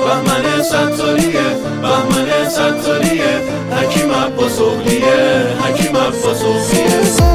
بهمن ستاریه، بهمن ستاریه، حکیم عباس اغلیه، حکیم عباس اغلیه.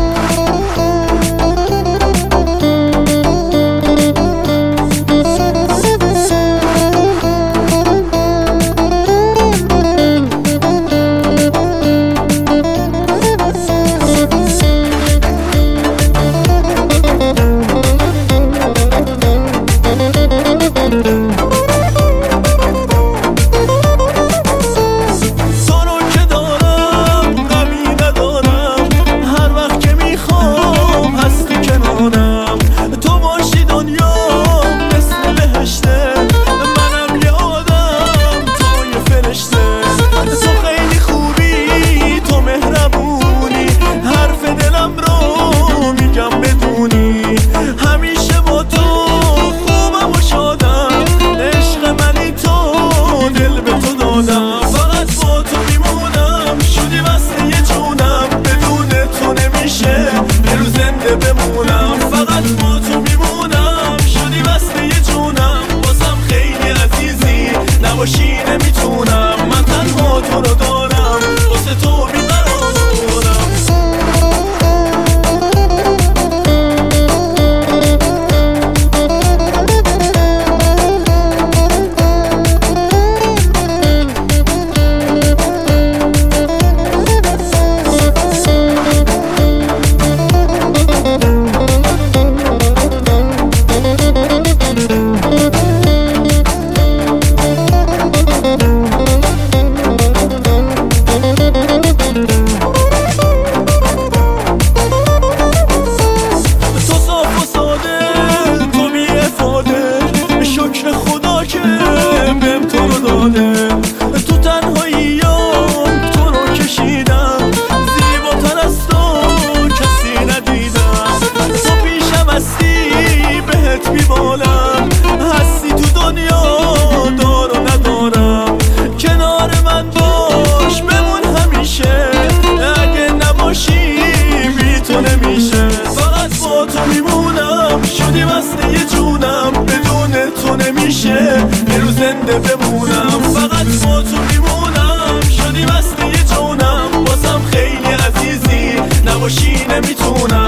باشی نمیتونم، من تنها تو رو دارم، واسه تو بیقرارم. شکر خدا که بهم تو رو داده، تو تنهاییام تو رو کشیدم، زیباتر از تو کسی ندیدم. تو پیشم هستی بهت میبالم، هستی تو دنیا دار و ندارم. کنار من باش بمون همیشه، اگه نباشی بی تو نمیشه. فقط با تو میمونم، شدی بسته جونم، تو نمیشه یه روز زنده بمونم. فقط با تو میمونم، شدی بسته جونم، بازم خیلی عزیزی، نباشی نمیتونم.